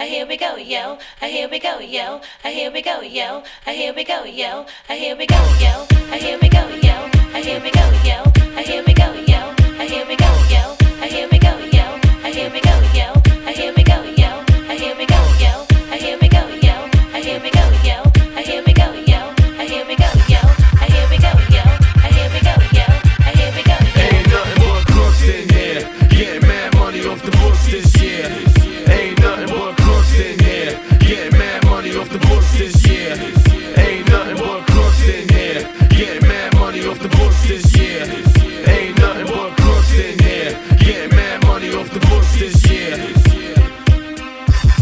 here we go, yo. Here we go, yo. Here we go, yo. Here we go, yo. Here we go, yo. Here we go, yo. Here we go, yo. Here we go, yo. Here we go, yo.